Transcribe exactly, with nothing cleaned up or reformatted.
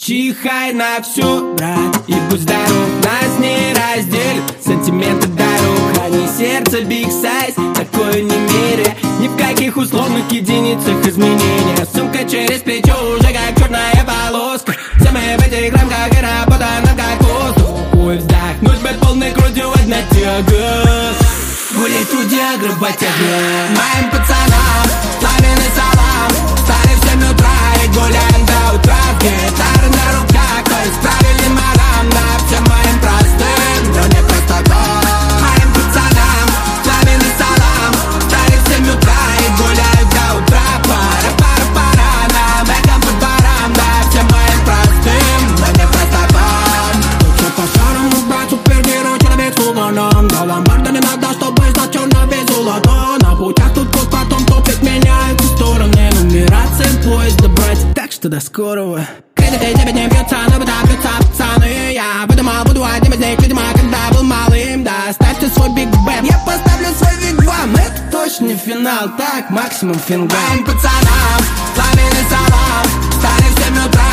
Чихай на всю, брат, и будь здоров. Нас не разделит сантименты дорог. Храни сердце, big size, такое не меря. Ни в каких условных единицах изменения. Сумка через плечо уже как черная полоска. Все мы в этих рамках и работа нам как воздух. Ой, вздохнуть бы полной грудью одна тяга. Гулять, труди, ограбать огня. Моим пацанам пламенный салам. Встали в семь утра и гуляем до утра. Гитары на руках, то исправили морам. На всем моим простым, но не просто так. Моим пацанам пламенный салам. Встали в семь утра и гуляем до утра. Пара, пара, пара, нам эхом по дворам. На всем моим простым, но не просто так. Лучше по-старому брать супергерой, человек с угоном. До ломбарда не надо, чтобы знать, что на весь золото. На путях тут год, потом топит, меняются стороны. Нумерация поезда, брать, так что до скорого. Кредиты дебет не бьется, но вода бьется, пацаны. Я выдумал, буду одним из них, видимо, когда был малым. Да, ставьте свой биг бэм, я поставлю свой вигвам. Это точно не финал, так, максимум фингал. Моим пацанам пламенный салам. Встали в семь утра